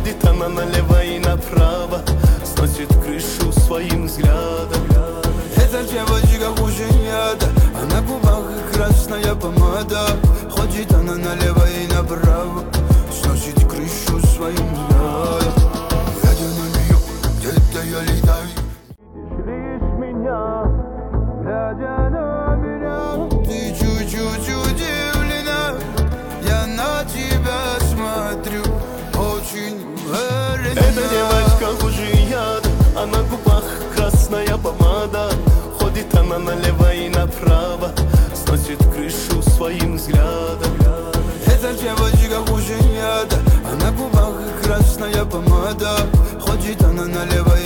ходит она налево и направо, сносит крышу своим взглядом. Эта девочка хуже яда, а на губах красная помада. Ходит она налево и направо, сносит крышу своим взглядом. Глядя на нее, где-то я летаю. Лишь меня, Глядя на меня, ты чуть-чуть удивлена. Я на тебя смотрю, очень уверенно. эта девочка хуже яда, а на губах красная помада. Ходит она налево и направо, сносит крышу своим взглядом. Эта девочка хуже яда, а на губах красная помада. Ходит она налево